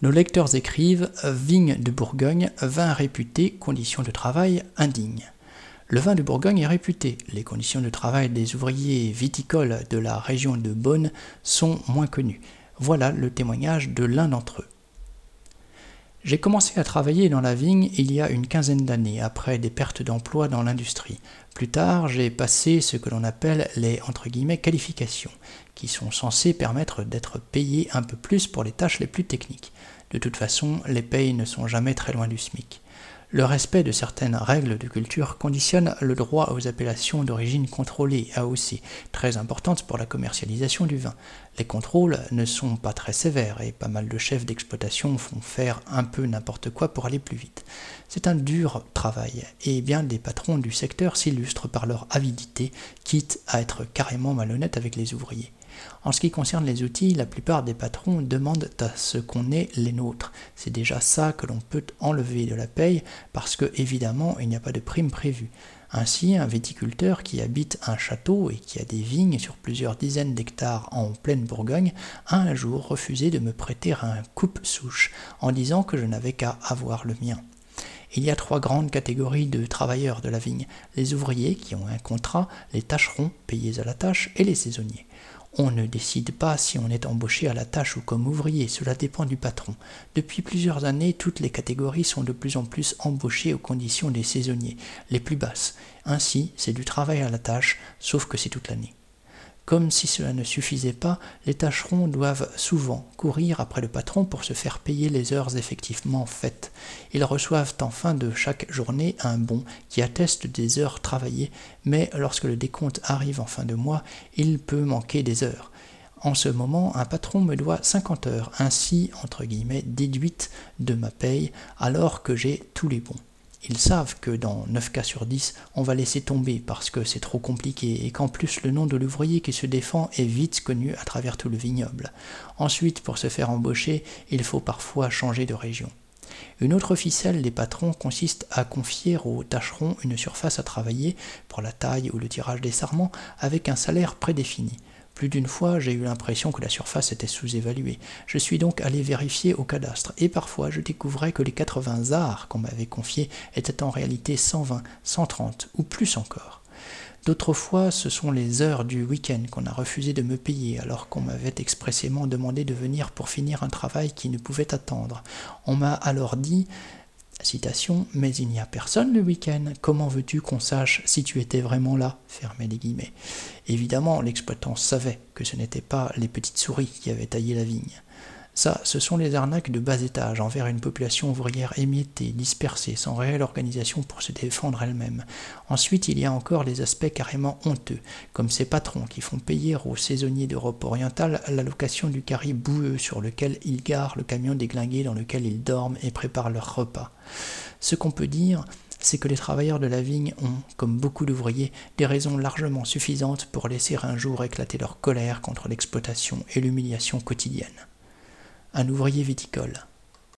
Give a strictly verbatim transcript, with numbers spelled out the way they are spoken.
Nos lecteurs écrivent « Vigne de Bourgogne, vin réputé, conditions de travail indignes ». Le vin de Bourgogne est réputé, les conditions de travail des ouvriers viticoles de la région de Beaune sont moins connues. Voilà le témoignage de l'un d'entre eux. J'ai commencé à travailler dans la vigne il y a une quinzaine d'années, après des pertes d'emploi dans l'industrie. Plus tard, j'ai passé ce que l'on appelle les entre guillemets, qualifications, qui sont censées permettre d'être payé un peu plus pour les tâches les plus techniques. De toute façon, les payes ne sont jamais très loin du SMIC. Le respect de certaines règles de culture conditionne le droit aux appellations d'origine contrôlée, A O C, très importantes pour la commercialisation du vin. Les contrôles ne sont pas très sévères et pas mal de chefs d'exploitation font faire un peu n'importe quoi pour aller plus vite. C'est un dur travail et bien des patrons du secteur s'illustrent par leur avidité, quitte à être carrément malhonnêtes avec les ouvriers. En ce qui concerne les outils, la plupart des patrons demandent à ce qu'on ait les nôtres. C'est déjà ça que l'on peut enlever de la paye parce que, évidemment, il n'y a pas de prime prévue. Ainsi, un viticulteur qui habite un château et qui a des vignes sur plusieurs dizaines d'hectares en pleine Bourgogne a un jour refusé de me prêter un coupe-souche en disant que je n'avais qu'à avoir le mien. Il y a trois grandes catégories de travailleurs de la vigne, les ouvriers qui ont un contrat, les tâcherons payés à la tâche et les saisonniers. On ne décide pas si on est embauché à la tâche ou comme ouvrier, cela dépend du patron. Depuis plusieurs années, toutes les catégories sont de plus en plus embauchées aux conditions des saisonniers, les plus basses. Ainsi, c'est du travail à la tâche, sauf que c'est toute l'année. Comme si cela ne suffisait pas, les tâcherons doivent souvent courir après le patron pour se faire payer les heures effectivement faites. Ils reçoivent en fin de chaque journée un bon qui atteste des heures travaillées, mais lorsque le décompte arrive en fin de mois, il peut manquer des heures. En ce moment, un patron me doit cinquante heures, ainsi, entre guillemets, déduites de ma paye, alors que j'ai tous les bons. Ils savent que dans neuf cas sur dix, on va laisser tomber parce que c'est trop compliqué et qu'en plus le nom de l'ouvrier qui se défend est vite connu à travers tout le vignoble. Ensuite, pour se faire embaucher, il faut parfois changer de région. Une autre ficelle des patrons consiste à confier aux tâcherons une surface à travailler pour la taille ou le tirage des sarments avec un salaire prédéfini. Plus d'une fois, j'ai eu l'impression que la surface était sous-évaluée. Je suis donc allé vérifier au cadastre, et parfois je découvrais que les quatre-vingts arts qu'on m'avait confiés étaient en réalité cent vingt, cent trente ou plus encore. D'autres fois, ce sont les heures du week-end qu'on a refusé de me payer alors qu'on m'avait expressément demandé de venir pour finir un travail qui ne pouvait attendre. On m'a alors dit... Citation, « Mais il n'y a personne le week-end, comment veux-tu qu'on sache si tu étais vraiment là ?» fermez les guillemets. Évidemment, l'exploitant savait que ce n'étaient pas les petites souris qui avaient taillé la vigne. Ça, ce sont les arnaques de bas étage envers une population ouvrière émiettée, dispersée, sans réelle organisation pour se défendre elle-même. Ensuite, il y a encore les aspects carrément honteux, comme ces patrons qui font payer aux saisonniers d'Europe orientale la location du carré boueux sur lequel ils garent le camion déglingué dans lequel ils dorment et préparent leur repas. Ce qu'on peut dire, c'est que les travailleurs de la vigne ont, comme beaucoup d'ouvriers, des raisons largement suffisantes pour laisser un jour éclater leur colère contre l'exploitation et l'humiliation quotidienne. Un ouvrier viticole.